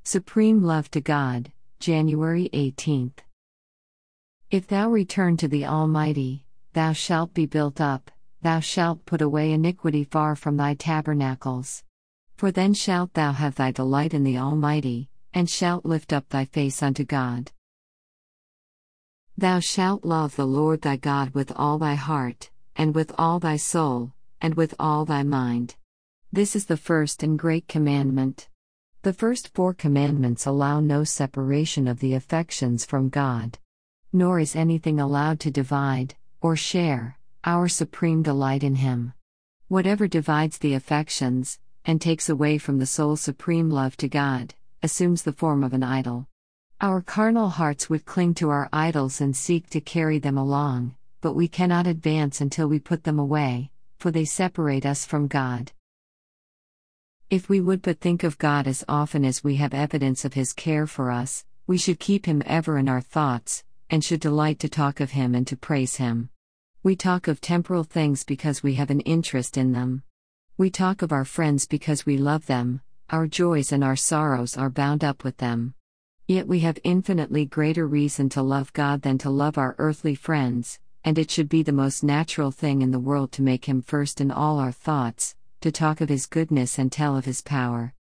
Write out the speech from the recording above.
Supreme Love to God, January 18th. If thou return to the Almighty, thou shalt be built up, thou shalt put away iniquity far from thy tabernacles. For then shalt thou have thy delight in the Almighty, and shalt lift up thy face unto God. Thou shalt love the Lord thy God with all thy heart, and with all thy soul, and with all thy mind. This is the first and great commandment. The first 4 commandments allow no separation of the affections from God. Nor is anything allowed to divide, or share, our supreme delight in Him. Whatever divides the affections, and takes away from the soul's supreme love to God, assumes the form of an idol. Our carnal hearts would cling to our idols and seek to carry them along, but we cannot advance until we put them away, for they separate us from God. If we would but think of God as often as we have evidence of His care for us, we should keep Him ever in our thoughts, and should delight to talk of Him and to praise Him. We talk of temporal things because we have an interest in them. We talk of our friends because we love them, our joys and our sorrows are bound up with them. Yet we have infinitely greater reason to love God than to love our earthly friends, and it should be the most natural thing in the world to make Him first in all our thoughts, to talk of His goodness and tell of His power.